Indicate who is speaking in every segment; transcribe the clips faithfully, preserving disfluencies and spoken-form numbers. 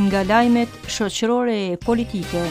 Speaker 1: nga lajmet shoqërore e politike.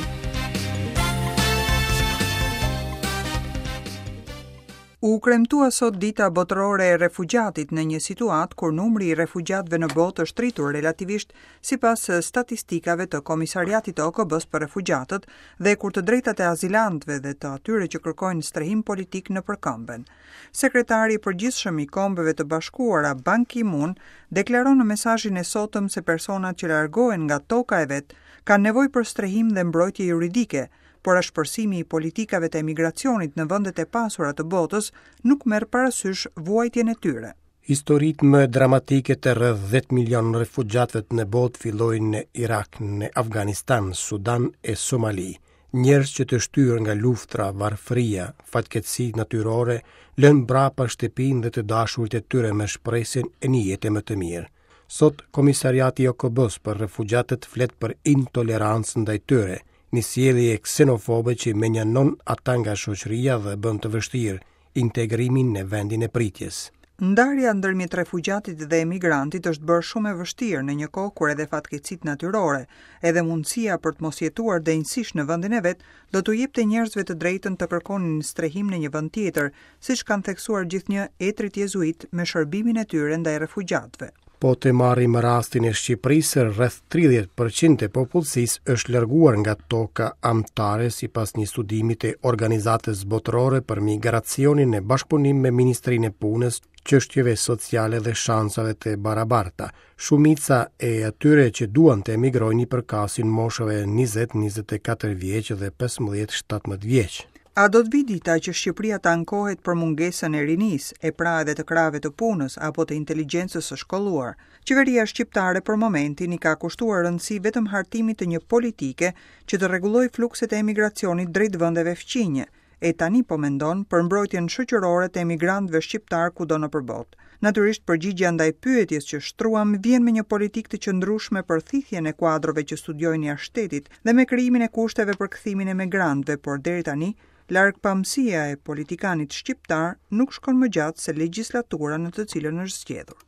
Speaker 2: U kremtua sot dita botërore e refugjatit në një situatë kur numri i refugjatëve në botë është rritur relativisht sipas statistikave të Komisariatit të O K B-s për refugjatët dhe kur të drejtat e azilantëve dhe të atyre që kërkojnë strehim politik në përkëmben. Sekretari i përgjithshëm i Kombeve të Bashkuara Ban Ki-moon deklaron në mesazhin e sotëm se personat që largohen nga toka e vet kanë nevojë për strehim dhe mbrojtje juridike, por ashpërsimi i politikave të emigracionit në vendet e pasura të botës nuk merr parasysh vuajtjen e tyre.
Speaker 3: Historitë më dramatike të rreth dhjetë milion refugjatëve në botë fillojnë në Irak, në Afganistan, Sudan e Somali. Njerëz që të shtyrë nga luftra, varfëria, fatkeqësi natyrore, lënë mbrapa shtëpinë dhe të dashurit e tyre me shpresën e një jete më të mirë. Sot Komisariati i O K B-s për refugjatët flet për intolerancën ndaj tyre, një sjellje ksenofobe që menjanon ata nga shoqëria dhe bën të vështirë integrimin në vendin e pritjes.
Speaker 2: Ndarja ndërmjet refugjatit dhe emigrantit është bërë shumë e vështirë në një kohë kur edhe fatkeqësitë natyrore, edhe mundësia për të mos jetuar denjësisht në vendin e vet, do t'u jepte njerëzve të drejtën të kërkonin strehim në një vend tjetër, siç kanë theksuar gjithnjë etrit jezuit me shërbimin e tyre ndaj refugjatëve.
Speaker 3: Po të marrim rastin e Shqipërisë, rreth tridhjetë përqind e popullsisë është larguar nga toka anëtare sipas një studimi të Organizatës Botërore për Migracionin në bashkëpunim me Ministrinë e Punës, Çështjeve Sociale dhe Shansave të Barabarta. Shumica e atyre që duan të emigrojnë i përkasin moshave njëzet njëzet e katër vjeç dhe pesëmbëdhjetë shtatëmbëdhjetë vjeç.
Speaker 2: A do të vi dita që Shqipëria të ankohet për mungesën e rinisë, e pra edhe të krave të punës apo të inteligjencës së shkolluar? Qeveria shqiptare për momentin i ka kushtuar rëndësi vetëm hartimit të një politike që të rregullojë flukset e emigracionit drejt vendeve fqinje, e tani po mendon për mbrojtjen shoqërore të emigrantëve shqiptar kudo nëpër botë. Natyrisht përgjigjja ndaj pyetjes që shtruam vjen me një politikë të qëndrueshme për thithjen e kuadrove që studiojnë jashtë shtetit dhe me krijimin e kushteve për kthimin e emigrantëve, por deri tani larg pamësia e politikanit shqiptar nuk shkon më gjatë se legjislatura në të cilën është zgjedhur.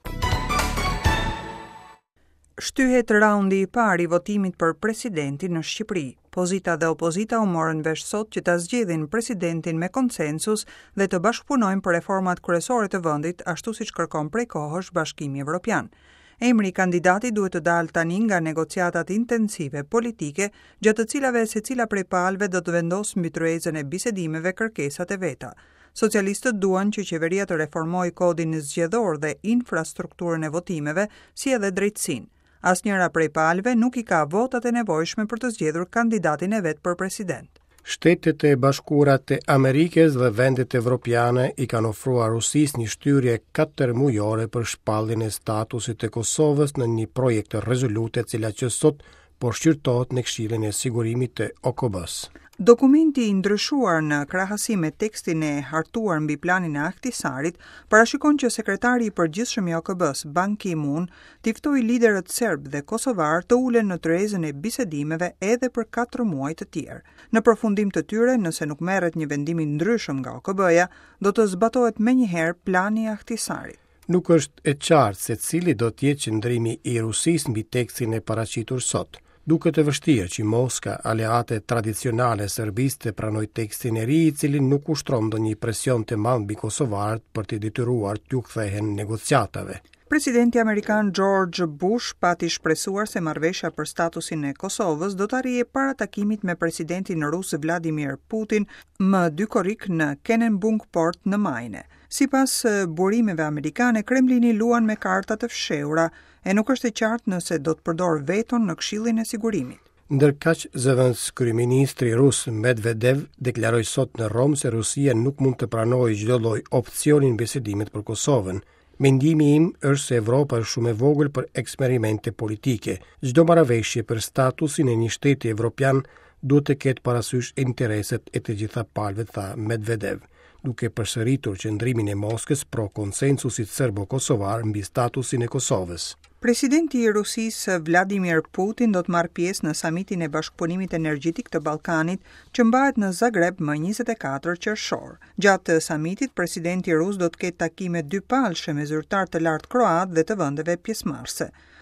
Speaker 2: Shtyhet raundi i parë i votimit për presidentin në Shqipëri. Pozita dhe opozita u morën vesh sot që ta zgjedhin presidentin me konsensus dhe të bashkëpunojnë për reformat kryesore të vendit, ashtu siç kërkon prej kohësh Bashkimi Evropian. Emri i kandidatit duhet të dalë tani nga negociatat intensive politike, gjatë të cilave secila prej palëve do të vendosë mbi tryezën e bisedimeve kërkesat e veta. Socialistët duan që qeveria të reformojë kodin zgjedhor dhe infrastrukturën e votimeve, si edhe drejtësinë. Asnjëra prej palëve nuk i ka votat e nevojshme për të zgjedhur kandidatin e vet për president.
Speaker 3: Shtetet e Bashkuara të Amerikës dhe vendet evropiane i kanë ofruar Rusisë një shtyrje katër mujore për shpalljen e statusit të Kosovës në një projekt rezolute e cila që sot po shqyrtohet në Këshillin e Sigurimit të O K B-s.
Speaker 2: Dokumenti i ndryshuar në krahasim me tekstin e hartuar mbi planin e Ahtisarit parashikon që sekretari i përgjithshëm i O K B-s Ban Ki-moon t'i ftojë liderët serb dhe kosovar të ulen në tryezën e bisedimeve edhe për katër muaj të tjerë. Në përfundim të tyre, nëse nuk merret një vendim i ndryshëm nga O K B-ja, do të zbatohet menjëherë plani i Ahtisarit.
Speaker 3: Nuk është e qartë se cili do të jetë qëndrimi i Rusisë mbi tekstin e paraqitur sot. Duket e vështirë që Moska, aleate tradicionale serbisë, të pranojë tekstin e ri, i cili nuk ushtron ndonjë presion të madh mbi kosovarët për të detyruar t'u kthehen negociatave.
Speaker 2: Presidenti amerikan George Bush pati shpresuar se marrëveshja për statusin e Kosovës do të arrijë para takimit me presidentin rus Vladimir Putin më dy korrik në Kennebunkport në Majne. Sipas burimeve amerikane, Kremlini luan me karta të fshehura e nuk është e qartë nëse do të përdor veton në Këshillin e Sigurimit.
Speaker 3: Ndërkaq, zëvendës kryeministri rus Medvedev deklaroi sot në Rom se Rusia nuk mund të pranojë çdo lloj opsionin bisedimit për Kosovën. Mendimi im është se Evropa është shumë e vogël për eksperimente politike. Çdo marrëveshje për statusin e një shteti evropian duhet të ketë parasysh intereset e të gjitha palëve, tha Medvedev, duke përsëritur qëndrimin e Moskës pro konsensusit serbo-kosovar mbi statusin e Kosovës.
Speaker 2: Presidenti i Rusisë Vladimir Putin do të marrë pjesë në samitin e bashkëpunimit energjetik të Ballkanit që mbahet në Zagreb më njëzet e katër qershor. Gjatë samitit, presidenti rus do të ketë takime dypalshe me zyrtar të lartë kroat dhe të vendeve pjesëmarrëse.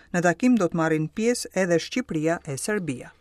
Speaker 2: Në takim do të marrin pjesë edhe Shqipëria e Serbia.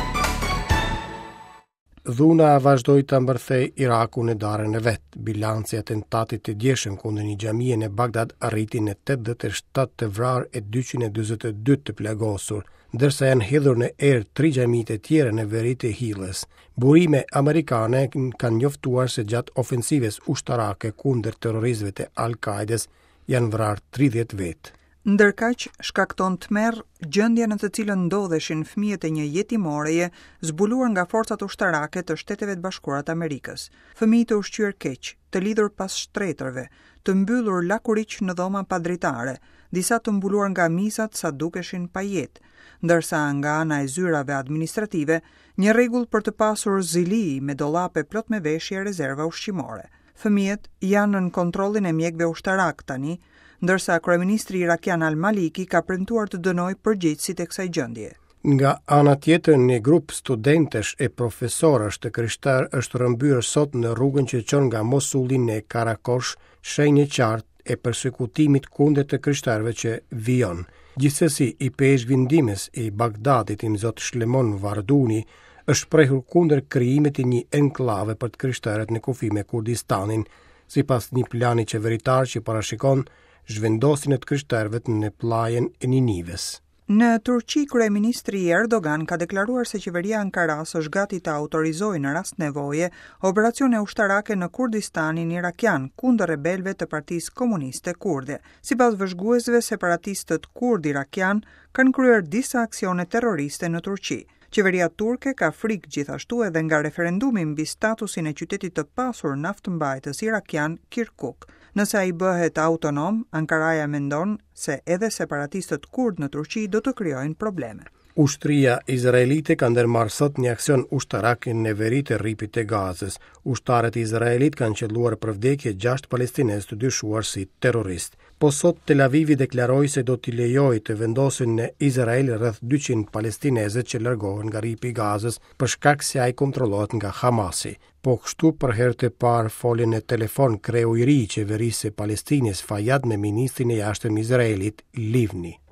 Speaker 3: Dhuna vazhdoi të mbërthej Irakun në darën e vet. Bilanci i atentatit të djeshëm kundër një xhamie në Bagdad arriti në tetëdhjetë e shtatë të vrarë e dyqind e dyzet e dy të plagosur, ndërsa janë hedhur në erë tri xhamitë e tjera në veri të Hilles. Burime amerikane kanë njoftuar se gjatë ofensives ushtarake kundër terroristëve të Al-Kaides janë vrarë tridhjetë vetë.
Speaker 2: Ndërkaq shkakton tmerr gjendja në të cilën ndodheshin fëmijët e një jetimoreje zbuluar nga forcat ushtarake të Shteteve të Bashkuara të Amerikës. Fëmijë të ushqyer keq, të lidhur pas shtretërve, të mbyllur lakuriq në dhoma padritare, disa të mbuluar nga misat sa dukeshin pa jetë, ndërsa nga ana e zyrave administrative, një rregull për të pasur zili me dollape plot me veshje rezerva ushqimore. Fëmijët janë në kontrollin e mjekëve ushtarak tani, ndërsa kryeministri irakian Al-Maliki ka premtuar të dënojë përgjegjësit e kësaj gjendje.
Speaker 3: Nga ana tjetër, një grup studentesh e profesorësh të krishterë është rrëmbyer sot në rrugën që çon nga Mosuli në Karakosh, shenjë qartë e përsekutimit kundër të krishterëve që vijon. Gjithsesi, i peshqvindimes i Bagdadit, i Zot Shlemon Varduni, është prehur kundër krijimit të një enklave për të krishterët në kufi me Kurdistanin, sipas një plani qeveritar që parashikon zhvendosin e të krishterëve në pllajën e Ninives.
Speaker 2: Në Turqi, kryeministri Erdogan ka deklaruar se qeveria e Ankaras është gati të autorizojë në rast nevoje operacione ushtarake në Kurdistanin irakian kundër rebelëve të Partisë Komuniste Kurde. Sipas vëzhguesve, separatistët kurd irakian kanë kryer disa aksione terroriste në Turqi. Qeveria turke ka frikë gjithashtu edhe nga referendumi mbi statusin e qytetit të pasur naftëmbajtës irakian Kirkuk. Nëse ai bëhet autonom, Ankaraja mendon se edhe separatistët kurd në Turqi do të krijojnë probleme.
Speaker 3: Ushtria izraelite ka ndërmarrë sot një aksion ushtarak në veri të rripit të Gazës. Ushtarët izraelit kanë qelluar për vdekje gjashtë palestinezë të dyshuar si terrorist. Po sot Tel Avivi deklaroi se do t'i lejojë të vendosin në Izrael rreth dyqind palestinezë që largohen nga rripi i Gazës për shkak se ai kontrollohet nga Hamasi. Po kështu për herë të parë foli në telefon kreu i ri i qeverisë së Palestinës Fayyad me ministrin e jashtëm Izraelit Livni.